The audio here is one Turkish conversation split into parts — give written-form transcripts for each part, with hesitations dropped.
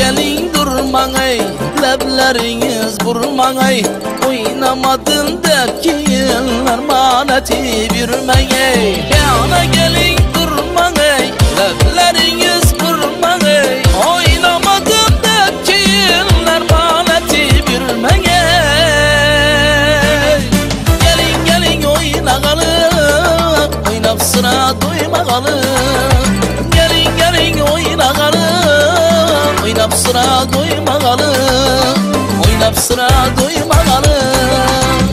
gelin durman ey, lebleriniz burman ey. Oynamadın dep yıllar maneti birmen ey. Yana gelin durman ey, lebleriniz burman ey. Oynamadın dep yıllar maneti birmen ey. Gelin gelin oynagalım, oynap sıra doymagalım. Gelin gelin oynagalım, oynap sıra doymagalım. Oynap sıra doymagalım.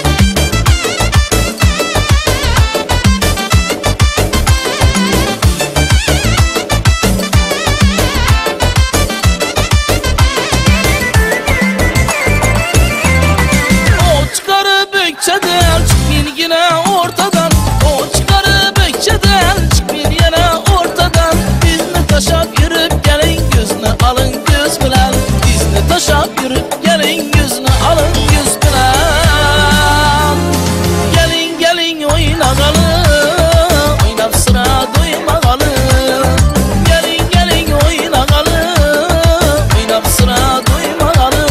O çıkarı Bökçe'den çık bir yine ortadan. O çıkarı Bökçe'den çık bir yine ortadan. Bizni taşap yürüp gelin gözünü alın göz bilen. Bizni taşap yürüp gelin gözünü alın göz bilen. Gelin gelin oynagalım, oynap sıra doymagalım. Gelin gelin oynagalım, oynap sıra doymagalım.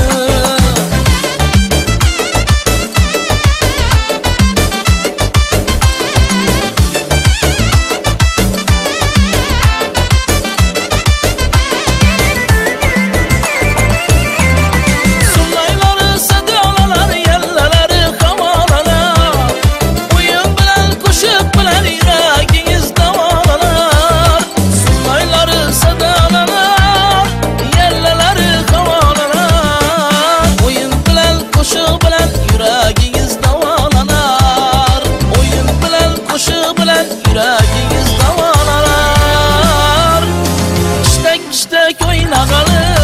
Sunayları sedalar, yellaları kamalalar. Oyun bilen koşup bilen yüreğiniz davalalar. Sunayları sedalar, yellaları kamalalar. Oyun bilen koşup bilen yüreğiniz davalalar. Oyun bilen koşup bilen yüreğiniz davalalar. İştek iştek oynagalım,